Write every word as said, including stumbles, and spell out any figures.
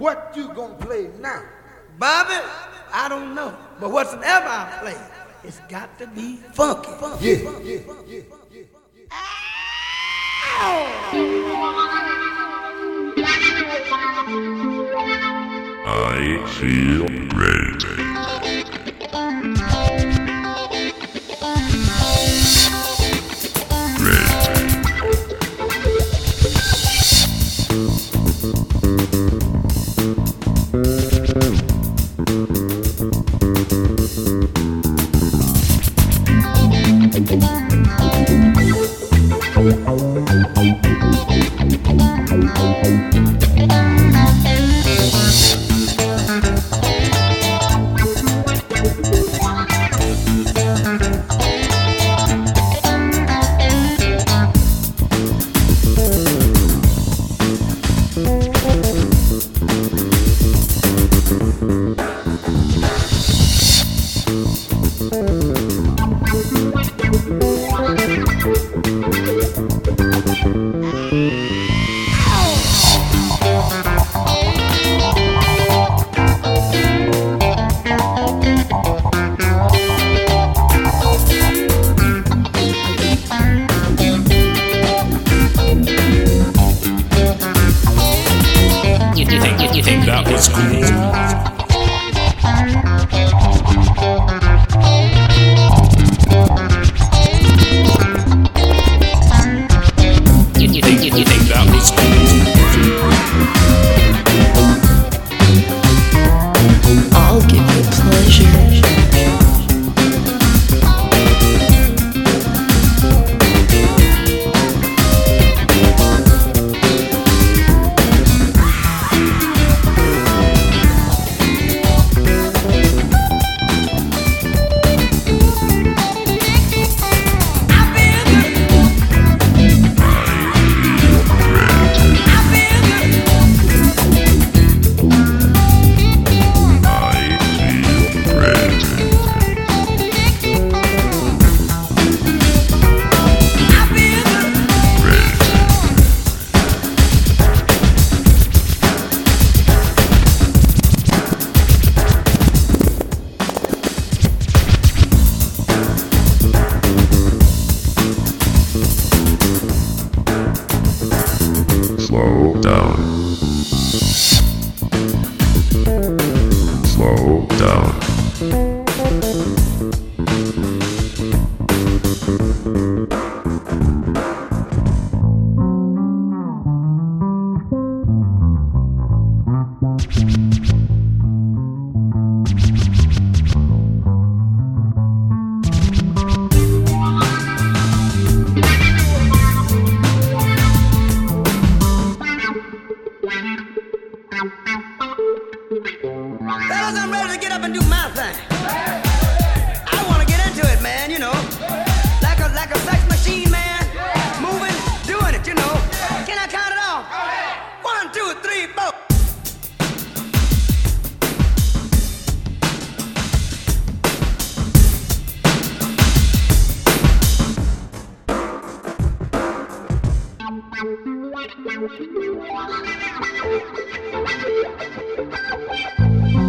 What you gonna play now? Bobby, I don't know. But whatsoever I play, it's got to be funky. funky. Yeah, yeah, yeah, yeah. I feel great. Slow down. Slow down. Fellas, I'm ready to get up and do my thing. I want to get into it, man, you know. Like a like a sex machine, man. Moving, doing it, you know. Can I count it off? One, two, three, four. Thank you.